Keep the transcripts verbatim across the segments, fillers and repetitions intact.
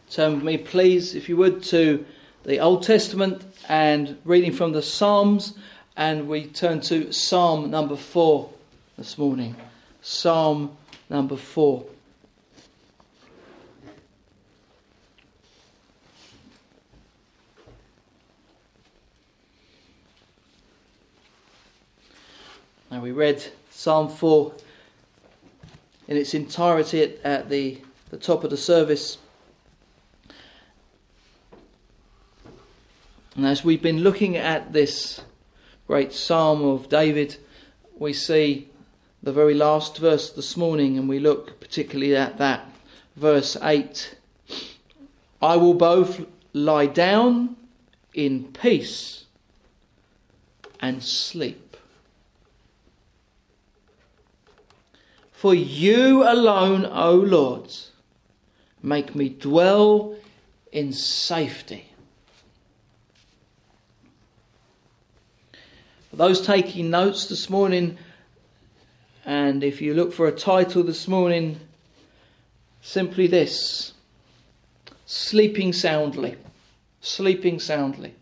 turn with me, please, if you would, to the Old Testament and reading from the Psalms. And we turn to Psalm number four this morning. Psalm number four. Now we read Psalm four in its entirety at, at the, the top of the service. And as we've been looking at this great Psalm of David, we see the very last verse this morning, and we look particularly at that, verse eight. I will both lie down in peace and sleep. For you alone, O Lord, make me dwell in safety. For those taking notes this morning, and if you look for a title this morning, simply this: Sleeping Soundly. Sleeping Soundly.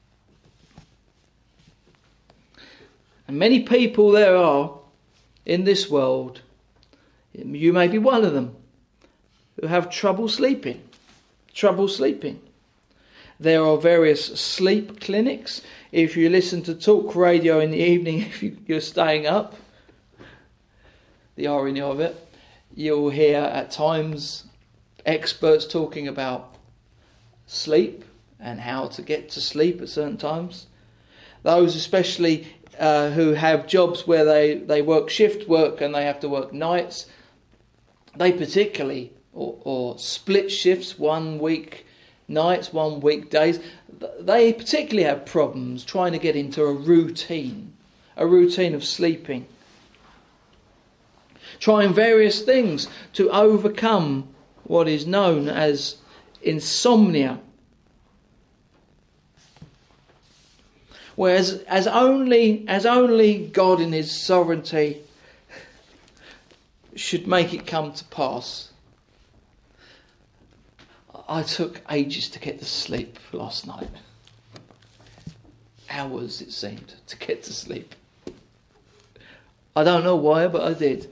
And many people there are in this world, you may be one of them, who have trouble sleeping. Trouble sleeping. There are various sleep clinics. If you listen to talk radio in the evening, if you, you're staying up, the irony of it, you'll hear at times experts talking about sleep and how to get to sleep at certain times. Those especially uh, who have jobs where they, they work shift work and they have to work nights, they particularly, or, or split shifts, one week nights, one week days, they particularly have problems trying to get into a routine, a routine of sleeping. Trying various things to overcome what is known as insomnia. Whereas as only, as only God in his sovereignty should make it come to pass. I took ages to get to sleep last night. Hours, it seemed, to get to sleep. I don't know why, but I did.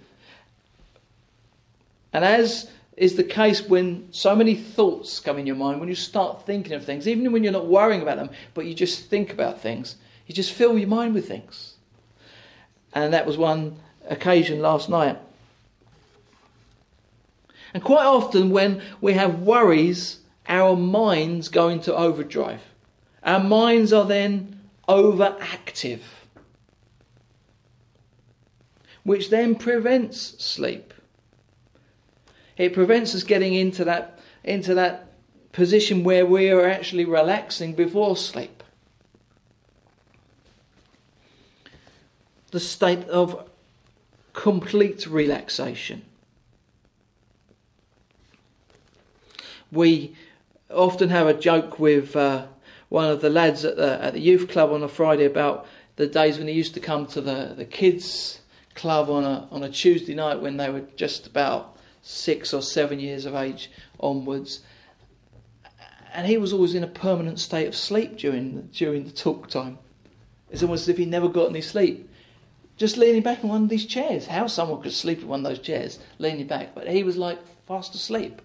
And as is the case when so many thoughts come in your mind, when you start thinking of things, even when you're not worrying about them, but you just think about things, you just fill your mind with things. And that was one occasion last night. And quite often when we have worries, our minds go into overdrive. Our minds are then overactive, which then prevents sleep. It prevents us getting into that, into that position where we are actually relaxing before sleep. The state of complete relaxation. We often have a joke with uh, one of the lads at the, at the youth club on a Friday about the days when he used to come to the, the kids club on a on a Tuesday night when they were just about six or seven years of age onwards, and he was always in a permanent state of sleep during during the talk time. It's almost as if he never got any sleep, just leaning back in one of these chairs. How someone could sleep in one of those chairs, leaning back, but he was like fast asleep.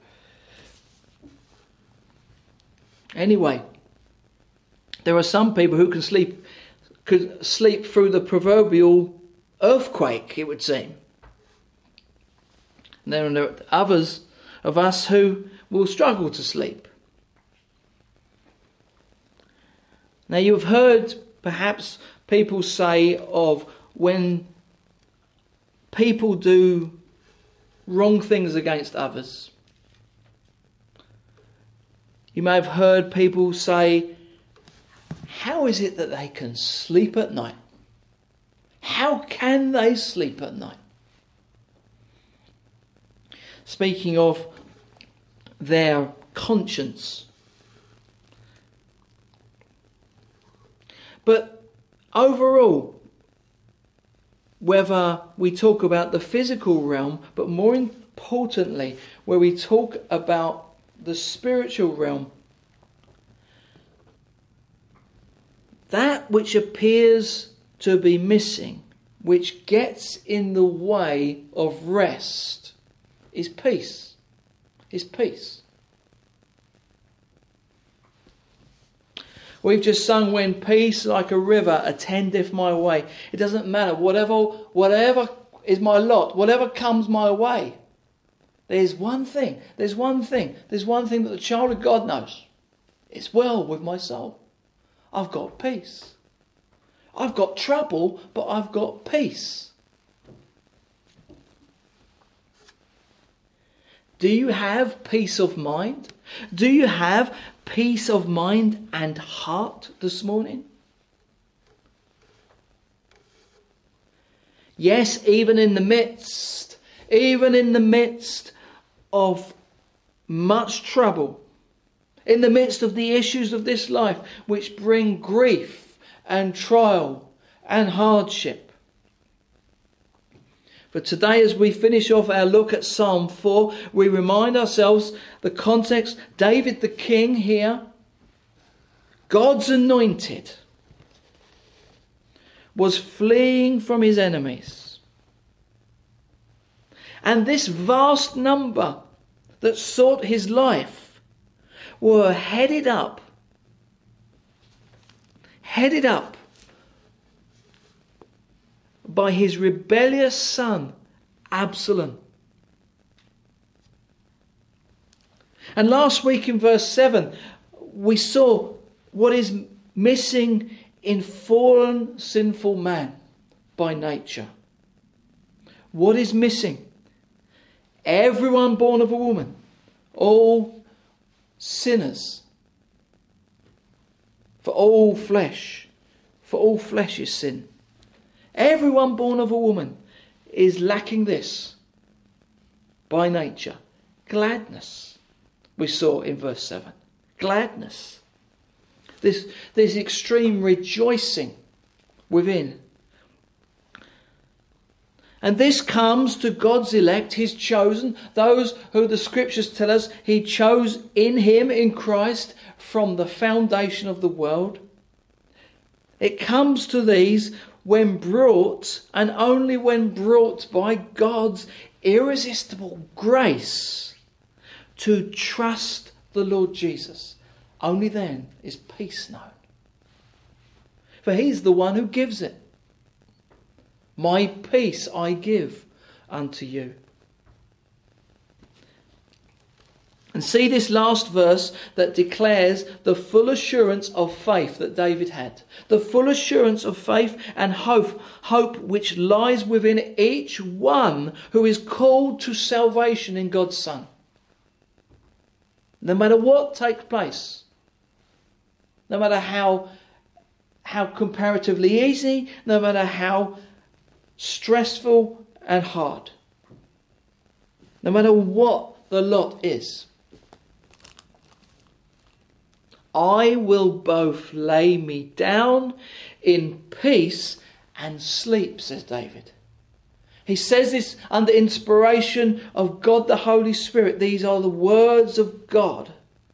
Anyway, there are some people who can sleep could sleep through the proverbial earthquake, it would seem. And there are others of us who will struggle to sleep. Now you have heard perhaps people say of when people do wrong things against others. You may have heard people say, how is it that they can sleep at night? How can they sleep at night? Speaking of their conscience. But overall, whether we talk about the physical realm, but more importantly, where we talk about the spiritual realm. That which appears to be missing, which gets in the way of rest, is peace. Is peace. We've just sung, when peace like a river attendeth my way. It doesn't matter, whatever, whatever is my lot, whatever comes my way. There's one thing, there's one thing, there's one thing that the child of God knows. It's well with my soul. I've got peace. I've got trouble, but I've got peace. Do you have peace of mind? Do you have peace of mind and heart this morning? Yes, even in the midst, even in the midst of much trouble, in the midst of the issues of this life which bring grief and trial and hardship. But today, as we finish off our look at Psalm four, we remind ourselves the context. David the king here, God's anointed, was fleeing from his enemies. And this vast number that sought his life were headed up, headed up by his rebellious son, Absalom. And last week in verse seven, we saw what is missing in fallen, sinful man by nature. What is missing? Everyone born of a woman, all sinners. For all flesh, for all flesh is sin. Everyone born of a woman is lacking this by nature. Gladness, we saw in verse seven. Gladness. This, this extreme rejoicing within. And this comes to God's elect, his chosen, those who the scriptures tell us he chose in him, in Christ, from the foundation of the world. It comes to these when brought, and only when brought by God's irresistible grace, to trust the Lord Jesus. Only then is peace known. For he's the one who gives it. My peace I give unto you. And see this last verse that declares the full assurance of faith that David had. The full assurance of faith and hope, hope which lies within each one who is called to salvation in God's Son. No matter what takes place, no matter how, how comparatively easy, no matter how stressful and hard, no matter what the lot is, I will both lay me down in peace and sleep, says David. He says this under inspiration of God the Holy Spirit. These are the words of God.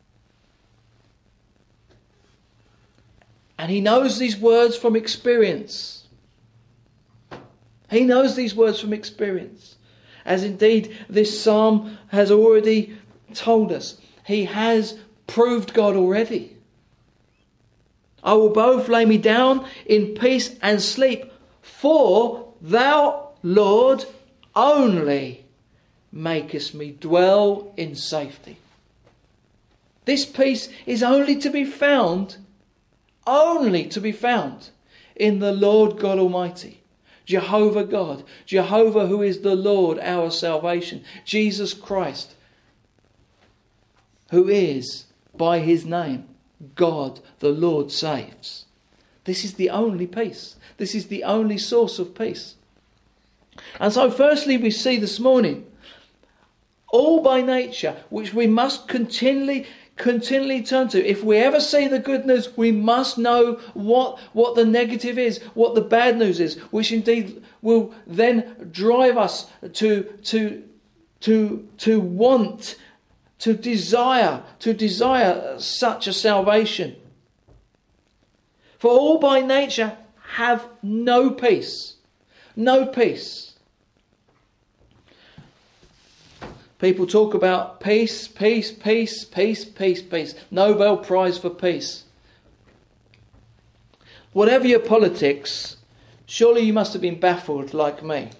And he knows these words from experience. He knows these words from experience. As indeed this psalm has already told us. He has proved God already. I will both lay me down in peace and sleep, for thou, Lord, only makest me dwell in safety. This peace is only to be found, only to be found in the Lord God Almighty. Jehovah God, Jehovah who is the Lord, our salvation. Jesus Christ, who is by his name, God the Lord saves. This is the only peace. This is the only source of peace. And so firstly we see this morning, all by nature, which we must continually continually turn to. If we ever see the good news, we must know what, what the negative is, what the bad news is, which indeed will then drive us to, to, to, to want to desire, to desire such a salvation. For all by nature have no peace. No peace. People talk about peace, peace, peace, peace, peace, peace. Nobel Prize for peace. Whatever your politics, surely you must have been baffled like me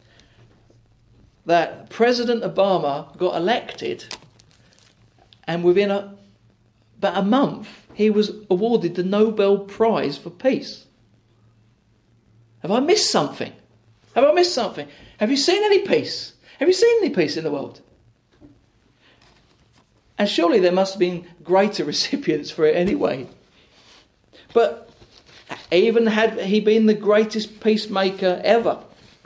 that President Obama got elected and within a, about a month he was awarded the Nobel Prize for Peace. Have I missed something? Have I missed something? Have you seen any peace? Have you seen any peace in the world? And surely there must have been greater recipients for it anyway. But even had he been the greatest peacemaker ever,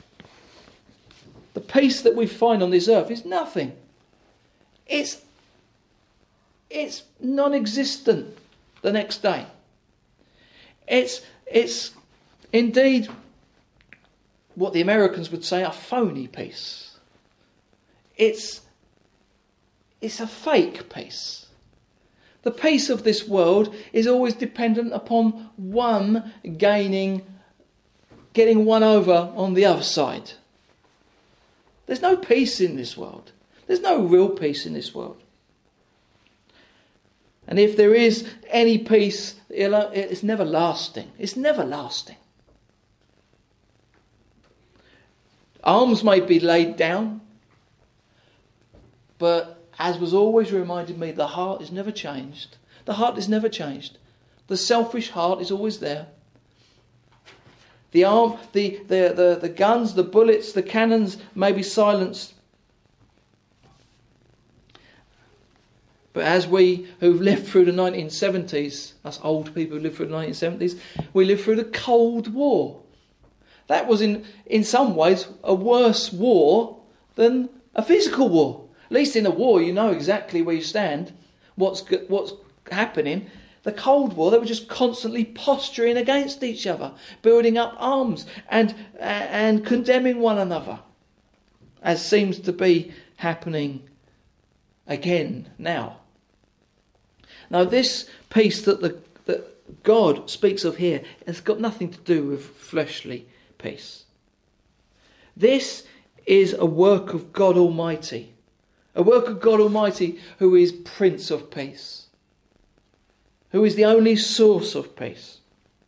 the peace that we find on this earth is nothing. It's, it's non-existent the next day. It's, it's indeed what the Americans would say a phony peace. It's, it's a fake peace. The peace of this world is always dependent upon one gaining, getting one over on the other side. There's no peace in this world. There's no real peace in this world. And if there is any peace, it's never lasting. It's never lasting. Arms may be laid down, but as was always reminded me, the heart is never changed. The heart is never changed. The selfish heart is always there. The arm, the, the, the, the guns, the bullets, the cannons may be silenced. But as we who've lived through the nineteen seventies, us old people who lived through the nineteen seventies, we lived through the Cold War. That was in, in some ways a worse war than a physical war. At least in a war you know exactly where you stand, what's what's happening. The Cold War, they were just constantly posturing against each other, building up arms and and condemning one another, as seems to be happening again now. Now this peace that the that God speaks of here has got nothing to do with fleshly peace. This is a work of God Almighty, a work of God Almighty who is Prince of Peace, who is the only source of peace.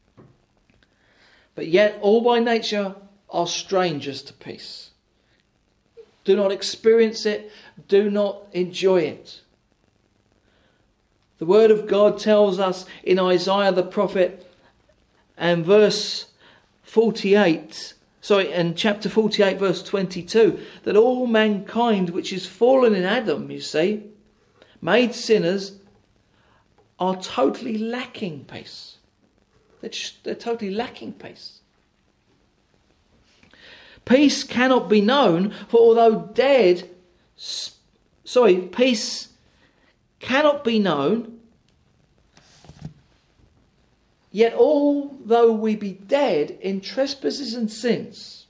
But yet all by nature are strangers to peace. Do not experience it, do not enjoy it. The word of God tells us in Isaiah the prophet and verse forty-eight, sorry, in chapter forty-eight verse twenty-two, that all mankind which is fallen in Adam, you see, made sinners, are totally lacking peace. They're, just, they're totally lacking peace. Peace cannot be known, for although dead, sorry, peace cannot be known, yet although we be dead in trespasses and sins,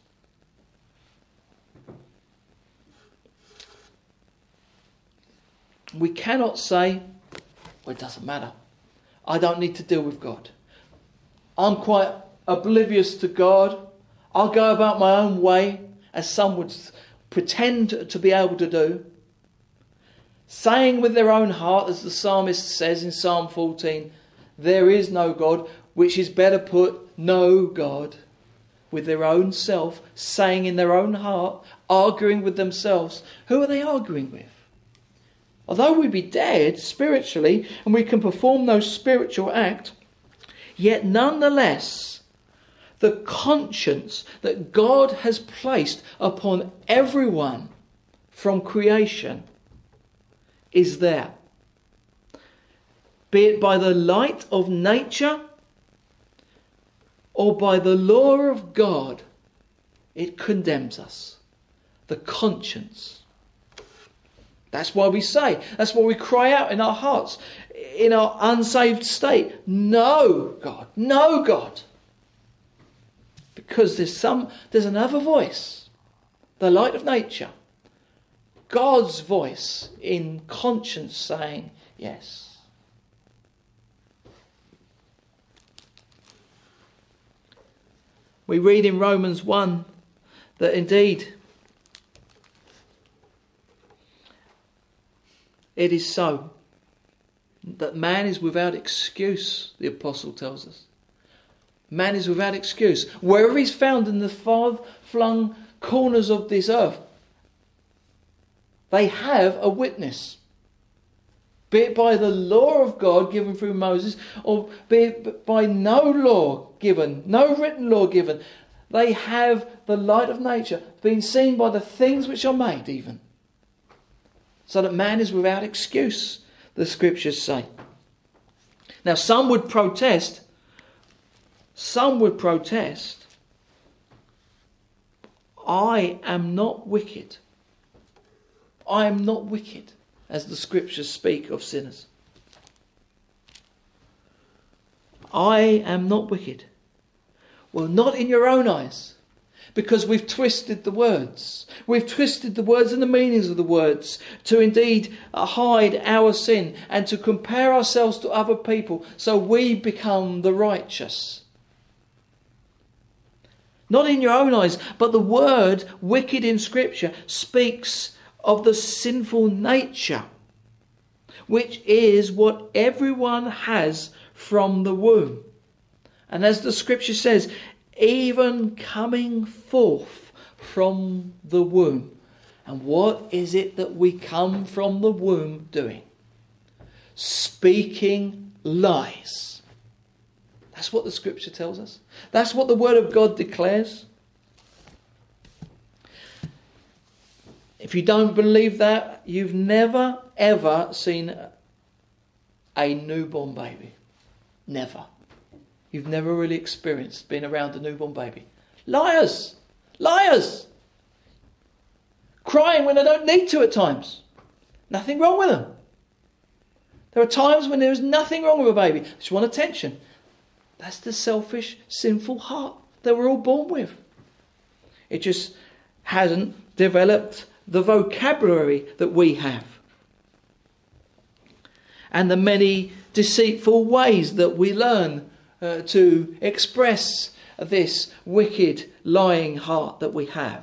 we cannot say, well, it doesn't matter. I don't need to deal with God. I'm quite oblivious to God. I'll go about my own way, as some would pretend to be able to do. Saying with their own heart, as the psalmist says in Psalm fourteen, there is no God, which is better put, no God. With their own self, saying in their own heart, arguing with themselves. Who are they arguing with? Although we be dead spiritually and we can perform no spiritual act, yet nonetheless the conscience that God has placed upon everyone from creation is there. Be it by the light of nature or by the law of God, it condemns us. The conscience. That's why we say, that's why we cry out in our hearts, in our unsaved state, no God, no God. Because there's some, there's another voice, the light of nature, God's voice in conscience saying yes. We read in Romans one that indeed it is so, that man is without excuse, the apostle tells us. Man is without excuse. Wherever he's found in the far-flung corners of this earth, they have a witness. Be it by the law of God given through Moses, or be it by no law given, no written law given. They have the light of nature, being seen by the things which are made even. So that man is without excuse, the scriptures say. Now some would protest, some would protest, I am not wicked. I am not wicked, as the scriptures speak of sinners. I am not wicked. Well, not in your own eyes, because we've twisted the words. We've twisted the words and the meanings of the words to indeed hide our sin and to compare ourselves to other people so we become the righteous. Not in your own eyes, but the word wicked in Scripture speaks of the sinful nature, which is what everyone has from the womb. And as the Scripture says, even coming forth from the womb. And what is it that we come from the womb doing? Speaking lies. That's what the Scripture tells us. That's what the Word of God declares. If you don't believe that, you've never ever seen a newborn baby. Never. You've never really experienced being around a newborn baby. Liars! Liars! Crying when they don't need to at times. Nothing wrong with them. There are times when there is nothing wrong with a baby. They just want attention. That's the selfish, sinful heart that we're all born with. It just hasn't developed the vocabulary that we have. And the many deceitful ways that we learn uh, to express this wicked, lying heart that we have.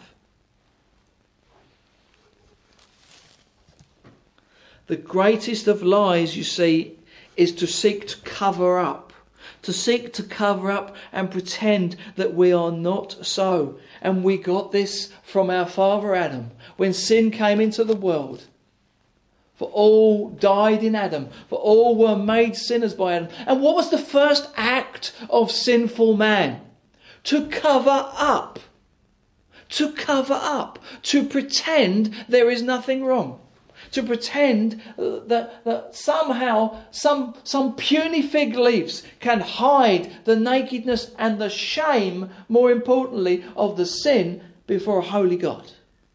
The greatest of lies, you see, is to seek to cover up. To seek to cover up and pretend that we are not so. And we got this from our father Adam. When sin came into the world. For all died in Adam. For all were made sinners by Adam. And what was the first act of sinful man? To cover up. To cover up. To pretend there is nothing wrong. To pretend that, that somehow some, some puny fig leaves can hide the nakedness and the shame, more importantly, of the sin before a holy God.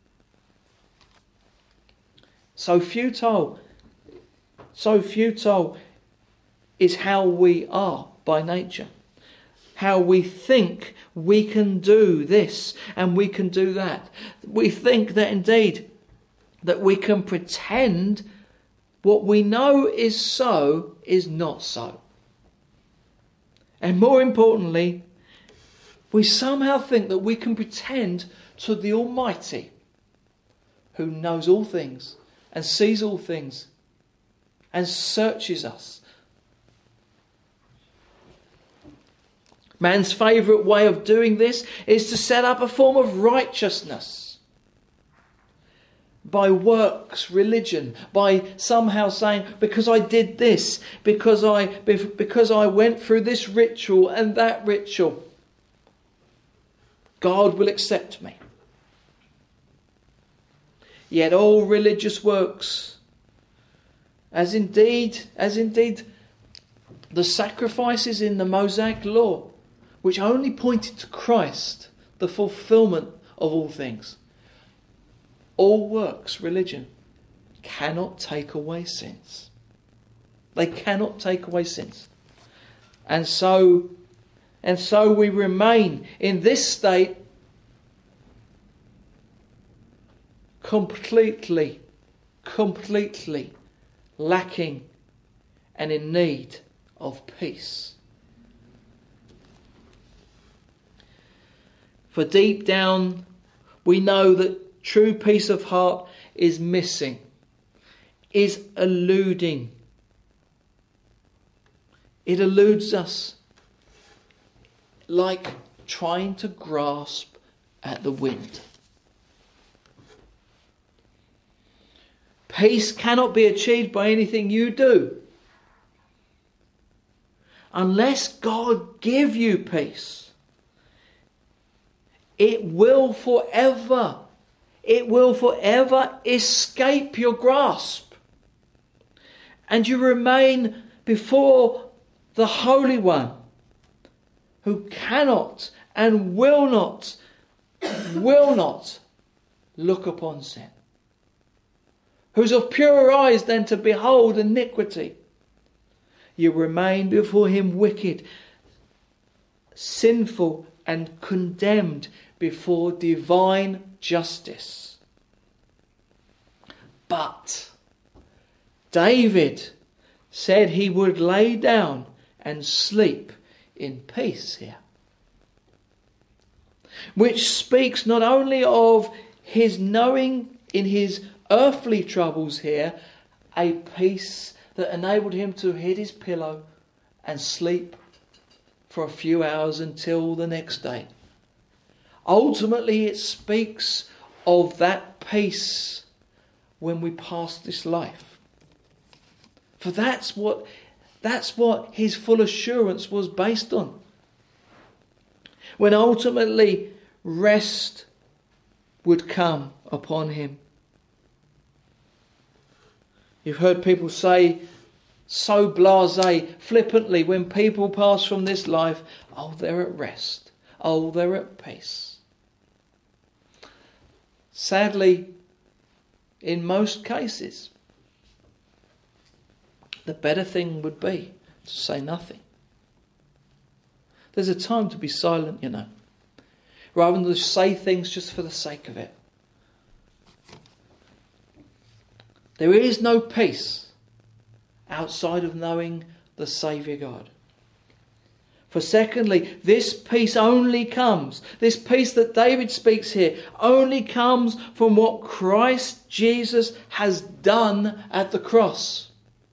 So futile, so futile is how we are by nature. How we think we can do this and we can do that. We think that indeed that we can pretend what we know is so is not so. And more importantly, we somehow think that we can pretend to the Almighty, who knows all things and sees all things and searches us. Man's favourite way of doing this is to set up a form of righteousness. By works, religion, by somehow saying, because I did this, because I because I went through this ritual and that ritual, God will accept me. Yet all religious works, as indeed, as indeed the sacrifices in the Mosaic law, which only pointed to Christ, the fulfillment of all things. All works, religion, cannot take away sins. They cannot take away sins. And so, and so we remain in this state completely, completely lacking and in need of peace. For deep down, we know that true peace of heart is missing, is eluding. It eludes us like trying to grasp at the wind. Peace cannot be achieved by anything you do. Unless God give you peace, it will forever, it will forever escape your grasp. And you remain before the Holy One, who cannot and will not, will not look upon sin. Who's of purer eyes than to behold iniquity. You remain before him wicked, sinful and condemned before divine justice. But David said he would lay down and sleep in peace here. Which speaks not only of his knowing in his earthly troubles here, a peace that enabled him to hit his pillow and sleep for a few hours until the next day. Ultimately, it speaks of that peace when we pass this life. For that's what that's what his full assurance was based on. When ultimately rest would come upon him. You've heard people say so blasé, flippantly, when people pass from this life, oh, they're at rest. Oh, they're at peace. Sadly, in most cases, the better thing would be to say nothing. There's a time to be silent, you know, rather than to say things just for the sake of it. There is no peace outside of knowing the Saviour God. For secondly, this peace only comes, this peace that David speaks here, only comes from what Christ Jesus has done at the cross.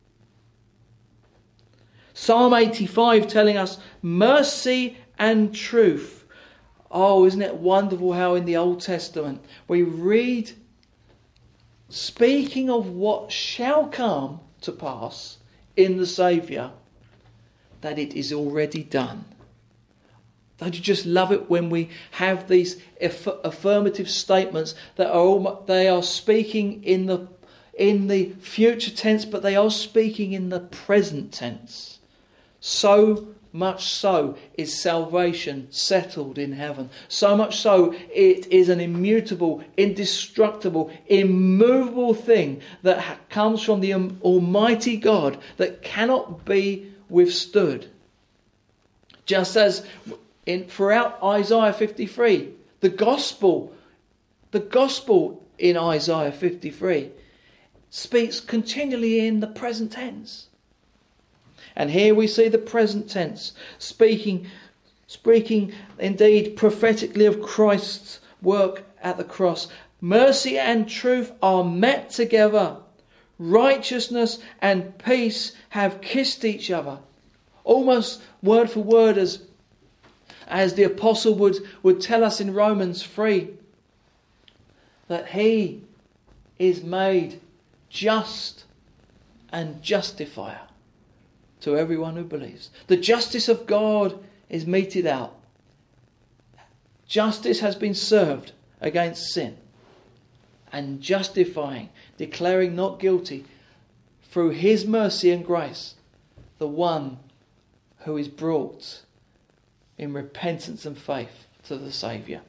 Psalm eighty-five telling us mercy and truth. Oh, isn't it wonderful how in the Old Testament we read, speaking of what shall come to pass in the Saviour, that it is already done. Don't you just love it when we have these aff- affirmative statements that are all, they are speaking in the in the future tense, but they are speaking in the present tense. So much so is salvation settled in heaven. So much so it is an immutable, indestructible, immovable thing that ha- comes from the um, Almighty God that cannot be withstood. Just as in throughout Isaiah fifty-three, the gospel, the gospel in Isaiah fifty-three speaks continually in the present tense. And here we see the present tense, speaking, speaking indeed prophetically of Christ's work at the cross. Mercy and truth are met together. Righteousness and peace have kissed each other. Almost word for word as, as the apostle would, would tell us in Romans three. That he is made just and justifier to everyone who believes. The justice of God is meted out. Justice has been served against sin. And justifying, declaring not guilty, through his mercy and grace, the one who is brought in repentance and faith to the Saviour.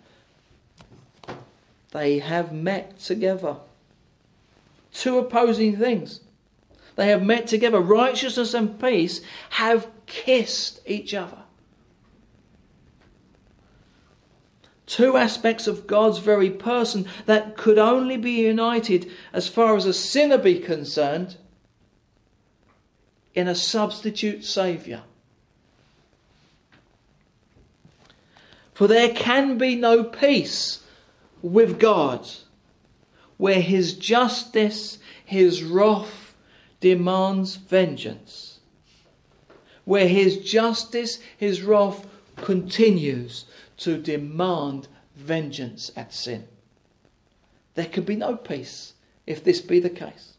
They have met together. Two opposing things. They have met together. Righteousness and peace have kissed each other. Two aspects of God's very person that could only be united, as far as a sinner be concerned, in a substitute Saviour. For there can be no peace with God where his justice, his wrath demands vengeance. Where his justice, his wrath continues to demand vengeance at sin. There can be no peace if this be the case.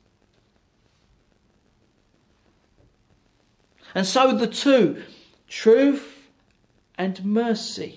And so the two, truth and mercy,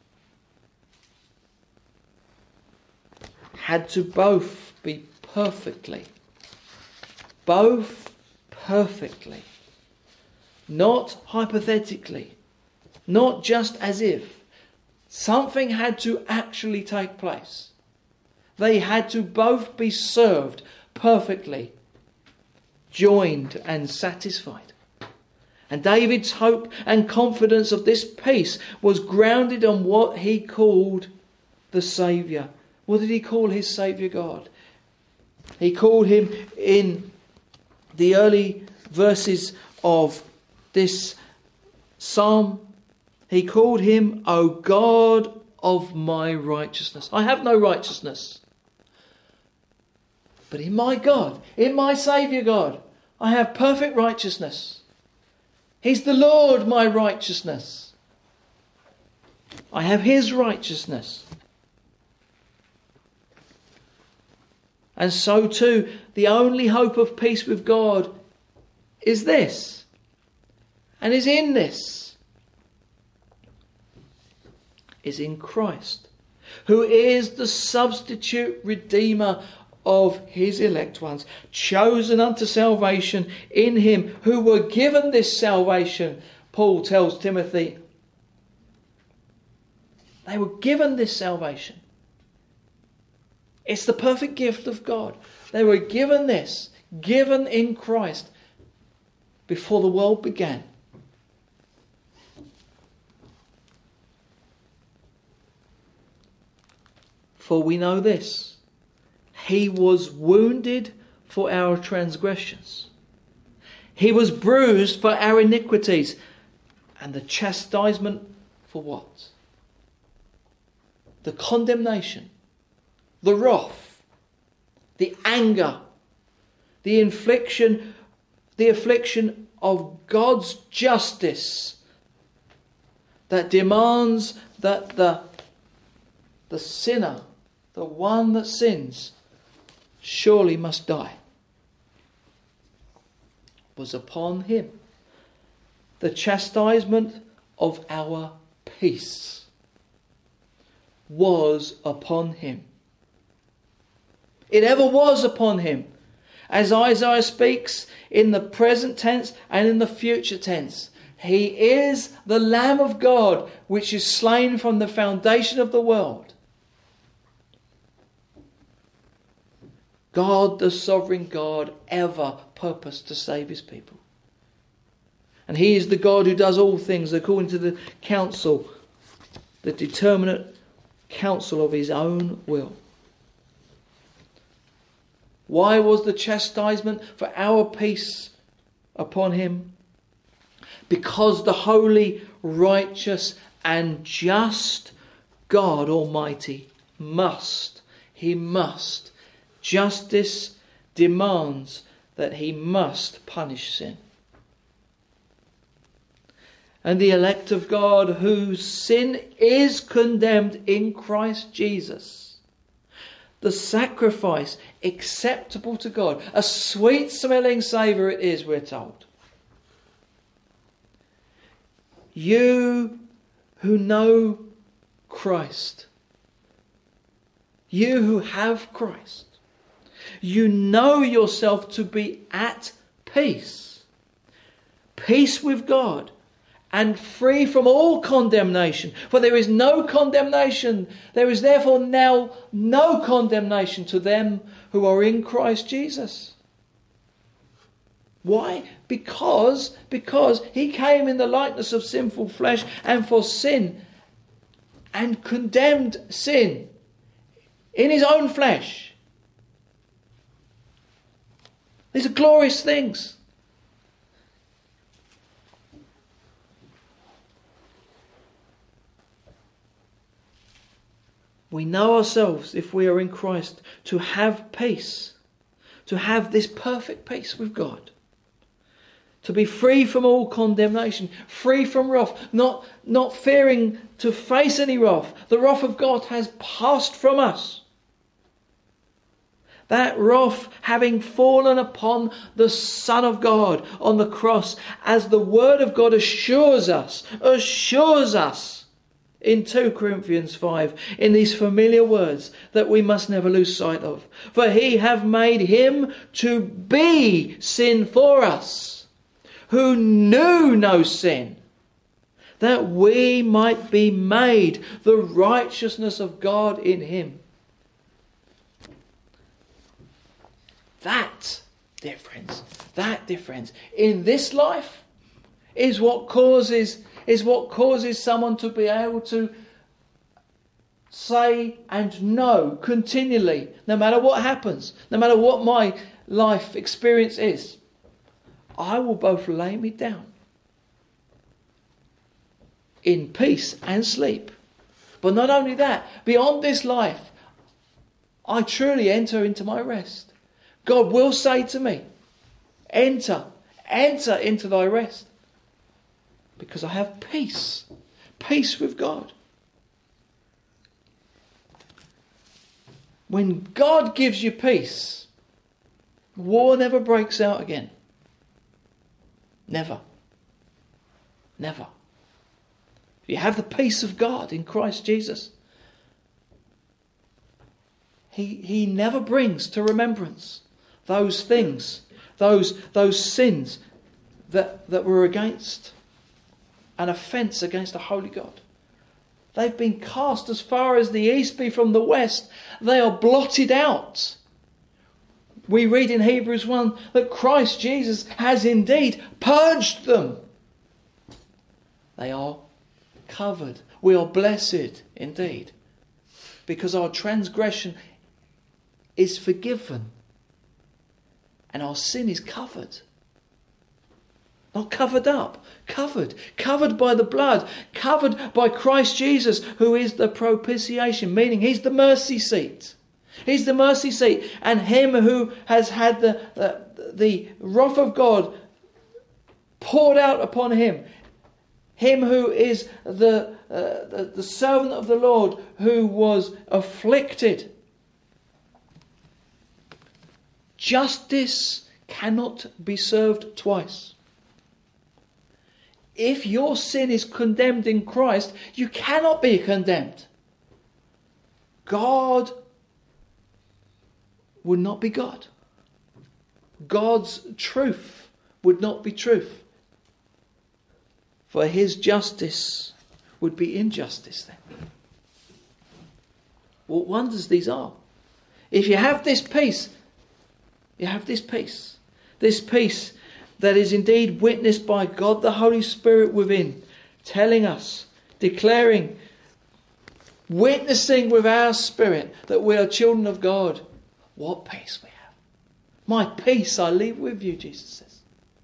had to both be perfectly, both perfectly, not hypothetically, not just as if. Something had to actually take place. They had to both be served perfectly, joined and satisfied. And David's hope and confidence of this peace was grounded on what he called the Saviour. What did he call his Saviour God? He called him, in the early verses of this psalm, he called him, O God of my righteousness. I have no righteousness. But in my God, in my Saviour God, I have perfect righteousness. He's the Lord, my righteousness. I have his righteousness. And so too, the only hope of peace with God is this, and is in this, is in Christ, who is the substitute redeemer of his elect ones, chosen unto salvation in him, who were given this salvation. Paul tells Timothy, they were given this salvation. It's the perfect gift of God. They were given this, given in Christ before the world began. For we know this, he was wounded for our transgressions. He was bruised for our iniquities. And the chastisement for what? The condemnation, the wrath, the anger, the infliction, the affliction of God's justice that demands that the, the sinner, the one that sins, surely must die, was upon him. The chastisement of our peace was upon him. It ever was upon him. As Isaiah speaks in the present tense and in the future tense. He is the Lamb of God which is slain from the foundation of the world. God, the sovereign God, ever purposed to save his people. And he is the God who does all things according to the counsel, the determinate counsel of his own will. Why was the chastisement for our peace upon him? Because the holy, righteous and just God Almighty must, he must, justice demands that he must punish sin. And the elect of God whose sin is condemned in Christ Jesus, the sacrifice acceptable to God, a sweet smelling savour it is, we're told. You who know Christ, you who have Christ, you know yourself to be at peace, peace with God, and free from all condemnation. For there is no condemnation. There is therefore now no condemnation to them who are in Christ Jesus. Why? Because, because he came in the likeness of sinful flesh, and for sin, and condemned sin in his own flesh. These are glorious things. We know ourselves, if we are in Christ, to have peace, to have this perfect peace with God, to be free from all condemnation, free from wrath, not, not fearing to face any wrath. The wrath of God has passed from us. That wrath having fallen upon the Son of God on the cross, as the Word of God assures us, assures us in two Corinthians five, in these familiar words that we must never lose sight of. For he hath made him to be sin for us, who knew no sin, that we might be made the righteousness of God in him. That, dear friends, that, dear friends, in this life is what causes is what causes someone to be able to say and know continually, no matter what happens, no matter what my life experience is, I will both lay me down in peace and sleep. But not only that, beyond this life, I truly enter into my rest. God will say to me, enter, enter into thy rest. Because I have peace. Peace with God. When God gives you peace, war never breaks out again. Never. Never. If you have the peace of God in Christ Jesus, He, he never brings to remembrance those things, those, those sins that, that were against an offence against the holy God. They've been cast as far as the east be from the west. They are blotted out. We read in Hebrews one that Christ Jesus has indeed purged them. They are covered. We are blessed indeed, because our transgression is forgiven and our sin is covered. Not covered up, covered. Covered by the blood, covered by Christ Jesus, who is the propitiation, meaning He's the mercy seat. He's the mercy seat. And Him who has had the, the, the wrath of God poured out upon Him. Him who is the, uh, the, the servant of the Lord, who was afflicted. Justice cannot be served twice. If your sin is condemned in Christ, you cannot be condemned. God would not be God. God's truth would not be truth. For His justice would be injustice then. What wonders these are. If you have this peace, you have this peace. This peace that is indeed witnessed by God the Holy Spirit within, telling us, declaring, witnessing with our spirit that we are children of God. What peace we have. My peace I leave with you, Jesus says.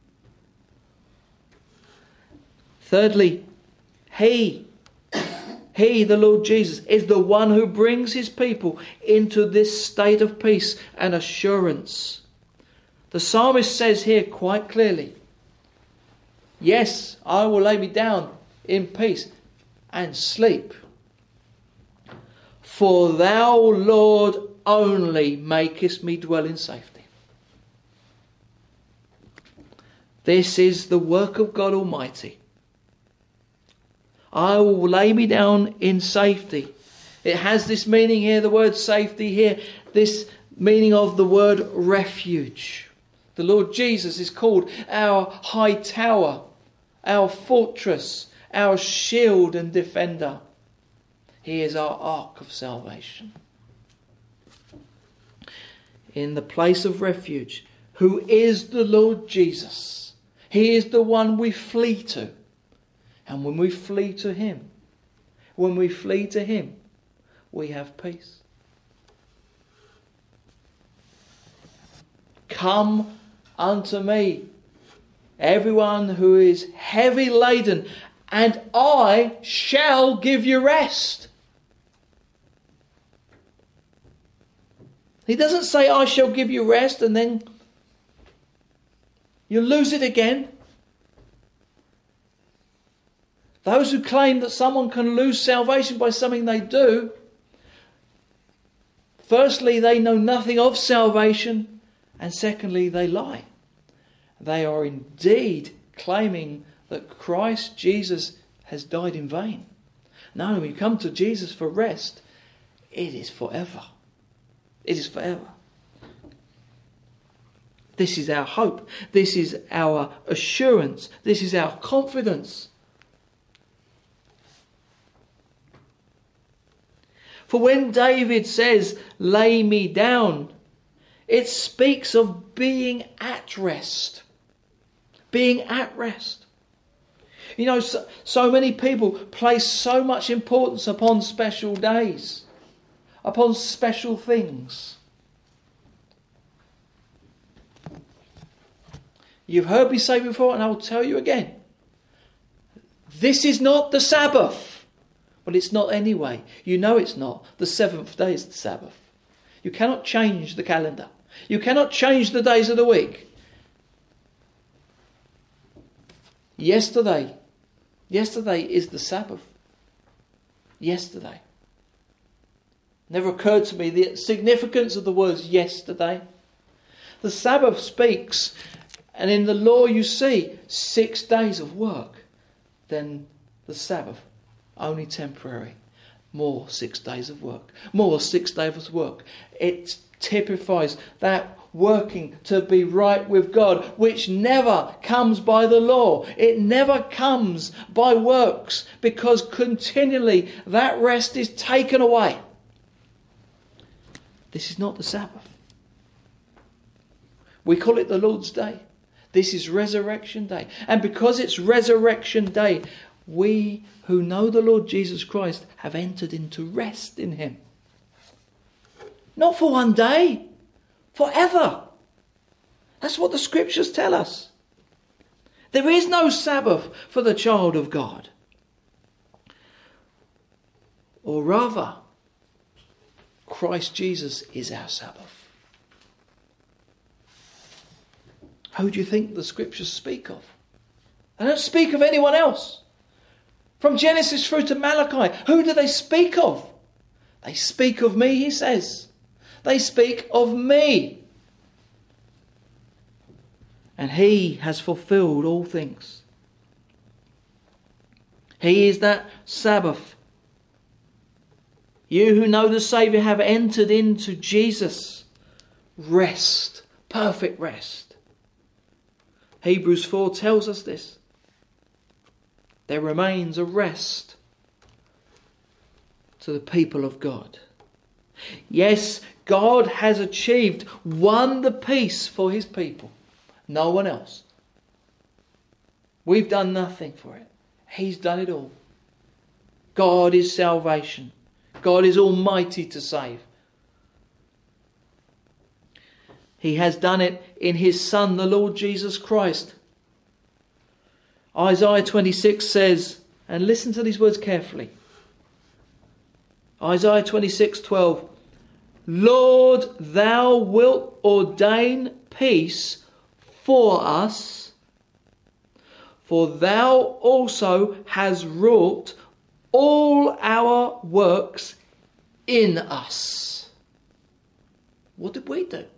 Thirdly, He, He, the Lord Jesus, is the one who brings His people into this state of peace and assurance. The psalmist says here quite clearly, yes, I will lay me down in peace and sleep. For thou, Lord, only makest me dwell in safety. This is the work of God Almighty. I will lay me down in safety. It has this meaning here, the word safety here, this meaning of the word refuge. The Lord Jesus is called our high tower, our fortress, our shield and defender. He is our ark of salvation. In the place of refuge, who is the Lord Jesus. He is the one we flee to. And when we flee to Him, when we flee to him, we have peace. Come unto me, everyone who is heavy laden, and I shall give you rest. He doesn't say, I shall give you rest, and then you lose it again. Those who claim that someone can lose salvation by something they do, firstly, they know nothing of salvation, and secondly, they lie. They are indeed claiming that Christ Jesus has died in vain. No, when you come to Jesus for rest, it is forever. It is forever. This is our hope. This is our assurance. This is our confidence. For when David says, lay me down, it speaks of being at rest. Being at rest. You know, so, so many people place so much importance upon special days, upon special things. You've heard me say before, and I will tell you again. This is not the Sabbath. Well, it's not anyway. You know it's not. The seventh day is the Sabbath. You cannot change the calendar. You cannot change the days of the week. Yesterday, yesterday is the Sabbath. Yesterday. Never occurred to me the significance of the words yesterday. The Sabbath speaks, and in the law you see six days of work. Then the Sabbath, only temporary. More six days of work. More six days of work. It typifies that working to be right with God, which never comes by the law. It never comes by works, because continually that rest is taken away. This is not the Sabbath. We call it the Lord's Day. This is Resurrection Day. And because it's Resurrection Day, we who know the Lord Jesus Christ have entered into rest in him. Not for one day, forever. That's what the scriptures tell us. There is no Sabbath for the child of God. Or rather, Christ Jesus is our Sabbath. Who do you think the scriptures speak of? They don't speak of anyone else. From Genesis through to Malachi, who do they speak of? They speak of me, he says. They speak of me. And he has fulfilled all things. He is that Sabbath. You who know the Saviour have entered into Jesus. Rest. Perfect rest. Hebrews four tells us this. There remains a rest to the people of God. Yes, God has achieved, won the peace for his people. No one else. We've done nothing for it. He's done it all. God is salvation. God is almighty to save. He has done it in his Son, the Lord Jesus Christ. Isaiah twenty-six says, and listen to these words carefully. Isaiah twenty-six twelve. Lord, thou wilt ordain peace for us, for thou also hast wrought all our works in us. What did we do?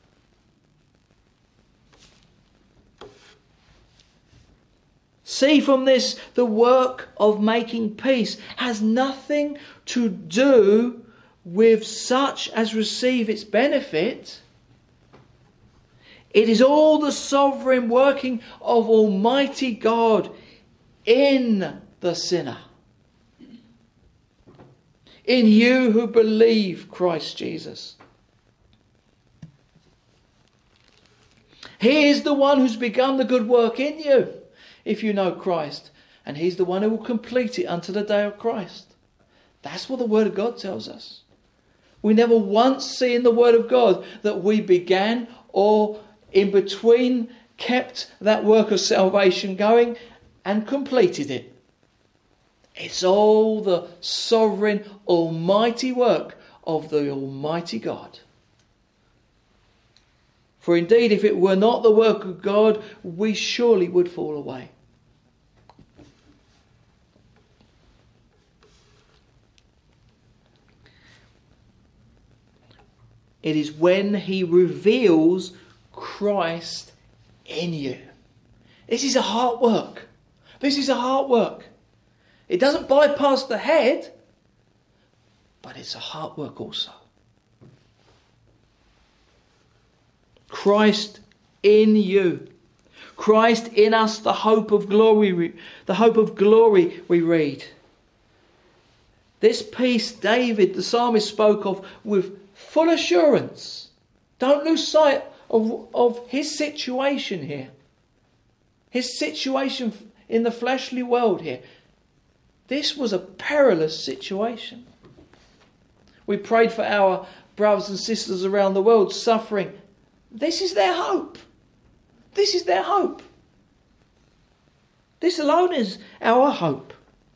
See from this, the work of making peace has nothing to do with such as receive its benefit. It is all the sovereign working of Almighty God in the sinner. In you who believe Christ Jesus. He is the one who's begun the good work in you, if you know Christ. And he's the one who will complete it unto the day of Christ. That's what the Word of God tells us. We never once see in the Word of God that we began or in between kept that work of salvation going and completed it. It's all the sovereign, almighty work of the Almighty God. For indeed, if it were not the work of God, we surely would fall away. It is when he reveals Christ in you. This is a heart work. This is a heart work. It doesn't bypass the head, but it's a heart work also. Christ in you. Christ in us, the hope of glory. The hope of glory we read. This peace David, the psalmist, spoke of with full assurance. Don't lose sight of, of his situation here. His situation in the fleshly world here. This was a perilous situation. We prayed for our brothers and sisters around the world suffering. This is their hope. This is their hope. This alone is our hope.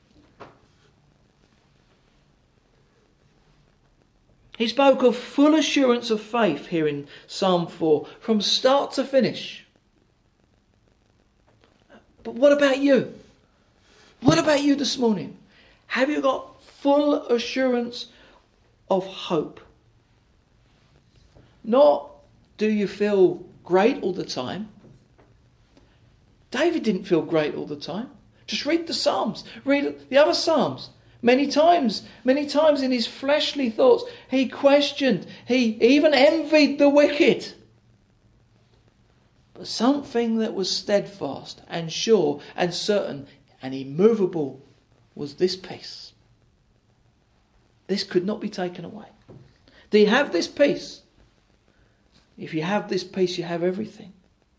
He spoke of full assurance of faith here in Psalm four, from start to finish. But what about you? What about you this morning? Have you got full assurance of hope? Not do you feel great all the time? David didn't feel great all the time. Just read the Psalms. Read the other Psalms. Many times, many times in his fleshly thoughts, he questioned, he even envied the wicked. But something that was steadfast and sure and certain and immovable was this peace. This could not be taken away. Do you have this peace? If you have this peace, you have everything.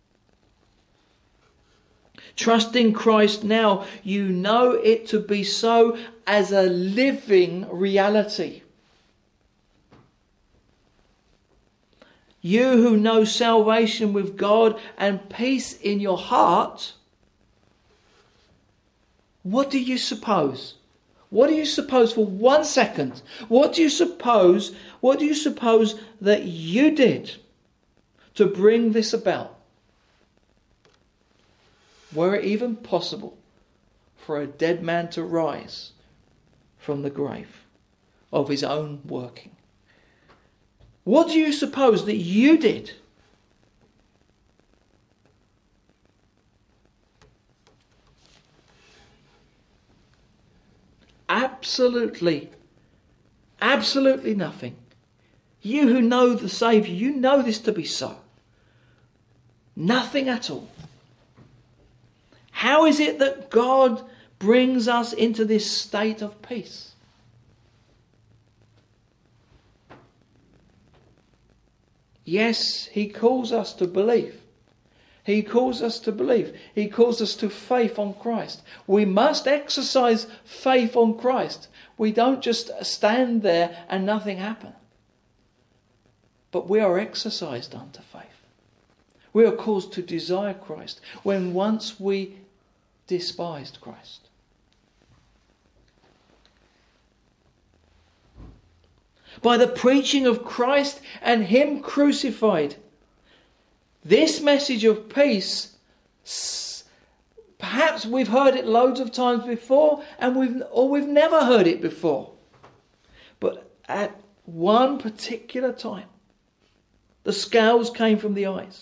Trust in Christ now. You know it to be so as a living reality. You who know salvation with God and peace in your heart, what do you suppose? What do you suppose for one second? What do you suppose, what do you suppose that you did to bring this about? Were it even possible for a dead man to rise from the grave of his own working? What do you suppose that you did? Absolutely, absolutely nothing. You who know the Saviour, you know this to be so. Nothing at all. How is it that God brings us into this state of peace? Yes, he calls us to believe. He calls us to believe. He calls us to faith on Christ. We must exercise faith on Christ. We don't just stand there and nothing happen. But we are exercised unto faith. We are caused to desire Christ when once we despised Christ. By the preaching of Christ and Him crucified, this message of peace, perhaps we've heard it loads of times before, and we've or we've never heard it before. But at one particular time, the scales came from the eyes.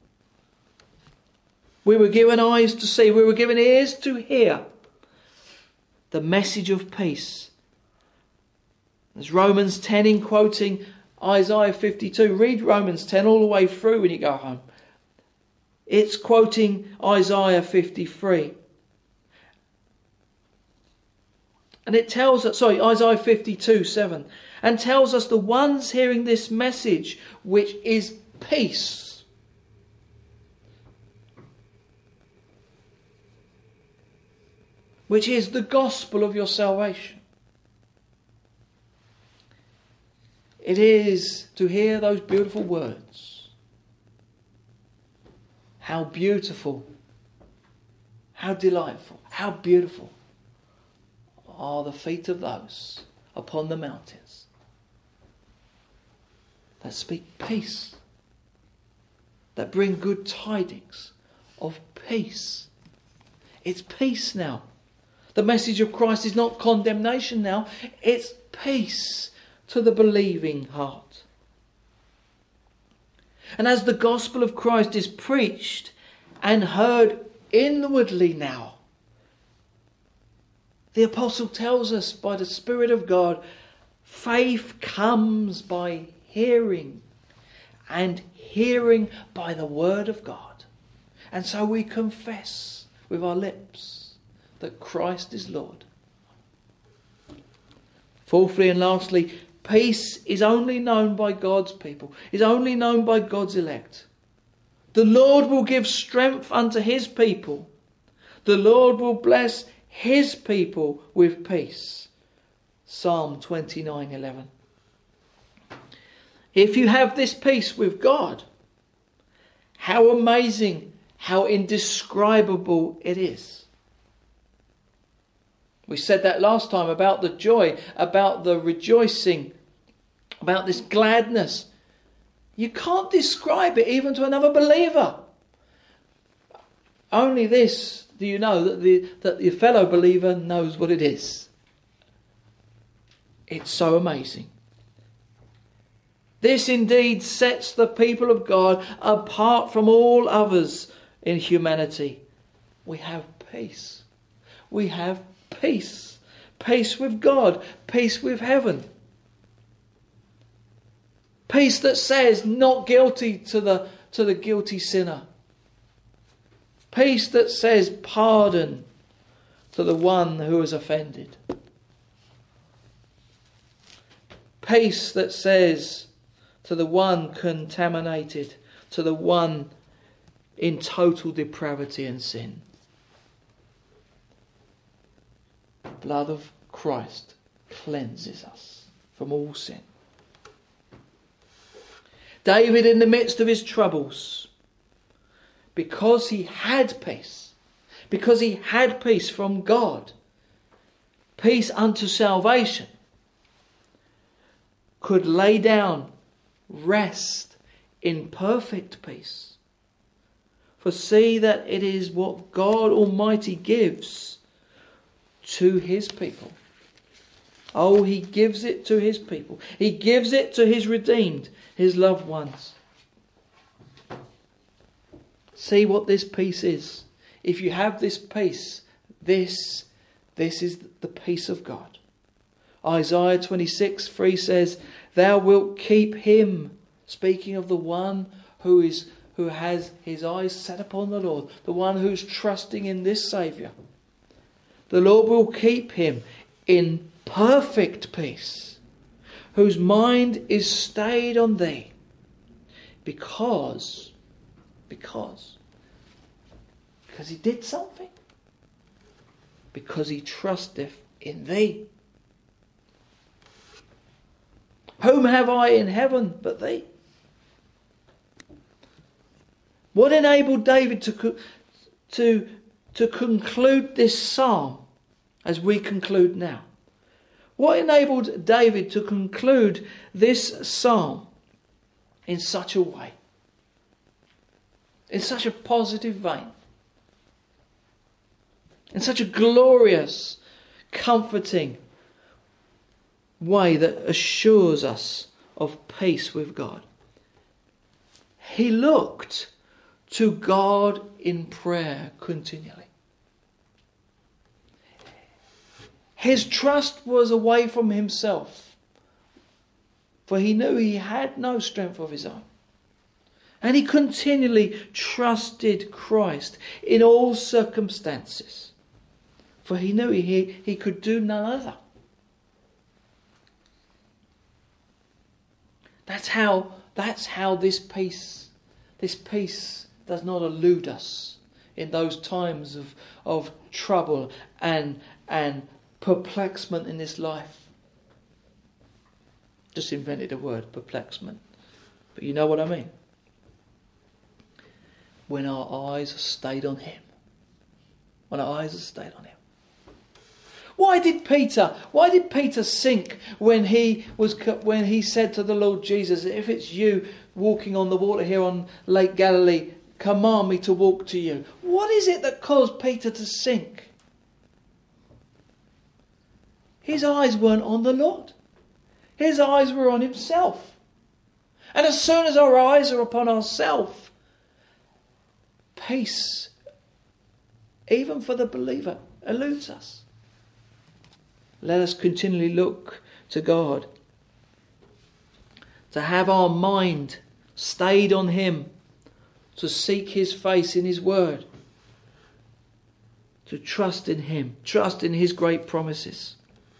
We were given eyes to see, we were given ears to hear the message of peace. As Romans ten, in quoting Isaiah fifty-two, read Romans ten all the way through when you go home. It's quoting Isaiah fifty-three. And it tells us, sorry, Isaiah fifty-two, seven, and tells us the ones hearing this message, which is peace, which is the gospel of your salvation. It is to hear those beautiful words. How beautiful, how delightful, how beautiful are the feet of those upon the mountains that speak peace, that bring good tidings of peace. It's peace now. The message of Christ is not condemnation now, it's peace to the believing heart. And as the gospel of Christ is preached and heard inwardly now, the apostle tells us by the Spirit of God, faith comes by hearing, and hearing by the word of God. And so we confess with our lips that Christ is Lord. Fourthly and lastly, peace is only known by God's people, is only known by God's elect. The Lord will give strength unto his people. The Lord will bless his people with peace. Psalm twenty-nine eleven. If you have this peace with God, how amazing, how indescribable it is. We said that last time about the joy, about the rejoicing, about this gladness. You can't describe it even to another believer. Only this do you know, that the that your fellow believer knows what it is. It's so amazing. This indeed sets the people of God apart from all others in humanity. We have peace. We have peace. Peace with God. Peace with heaven. Peace that says not guilty to the, to the guilty sinner. Peace that says pardon to the one who has offended. Peace that says to the one contaminated, to the one in total depravity and sin. The blood of Christ cleanses us from all sin. David, in the midst of his troubles, because he had peace, because he had peace from God, peace unto salvation, could lay down, rest in perfect peace. For see that it is what God Almighty gives to his people. Oh, he gives it to his people. He gives it to his redeemed, his loved ones. See what this peace is. If you have this peace, this, this is the peace of God. Isaiah twenty-six three says, Thou wilt keep him, speaking of the one who is who has his eyes set upon the Lord, the one who's trusting in this Saviour. The Lord will keep him in perfect peace, whose mind is stayed on thee, because, because, because he did something, because he trusteth in thee. Whom have I in heaven but thee? What enabled David to, to, to conclude this psalm as we conclude now? What enabled David to conclude this psalm in such a way? In such a positive vein? In such a glorious, comforting way that assures us of peace with God? He looked to God in prayer continually. His trust was away from himself, for he knew he had no strength of his own. And he continually trusted Christ in all circumstances, for he knew he, he could do none other. That's how, that's how this peace, this peace does not elude us in those times of, of trouble and, and perplexement in this life. Just invented a word, perplexment. But you know what I mean. When our eyes are stayed on him. When our eyes are stayed on him. Why did Peter, why did Peter sink when he was when he said to the Lord Jesus, if it's you walking on the water here on Lake Galilee, command me to walk to you? What is it that caused Peter to sink? His eyes weren't on the Lord. His eyes were on himself. And as soon as our eyes are upon ourselves, peace, even for the believer, eludes us. Let us continually look to God. To have our mind stayed on him. To seek his face in his word. To trust in him. Trust in his great promises.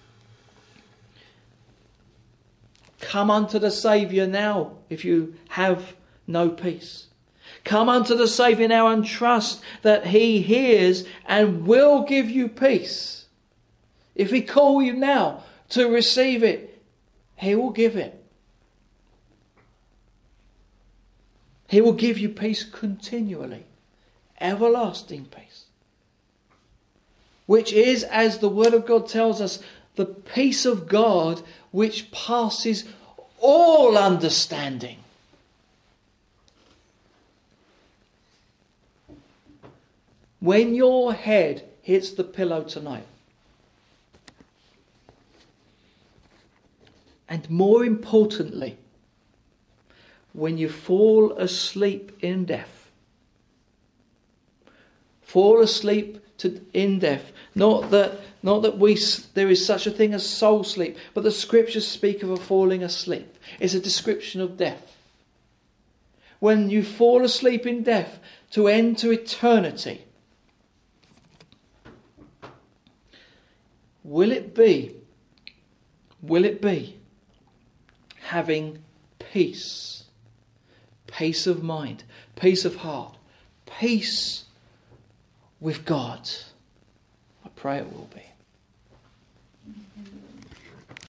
Come unto the Saviour now if you have no peace. Come unto the Saviour now and trust that he hears and will give you peace. If he call you now to receive it, he will give it. He will give you peace continually. Everlasting peace. Which is, as the Word of God tells us, the peace of God which passes all understanding. When your head hits the pillow tonight, and more importantly, when you fall asleep in death, fall asleep to, in death, not that not that we there is such a thing as soul sleep, but the scriptures speak of a falling asleep. It's a description of death. When you fall asleep in death to enter eternity, will it be, will it be having peace, peace of mind, peace of heart, peace with God? I pray it will be.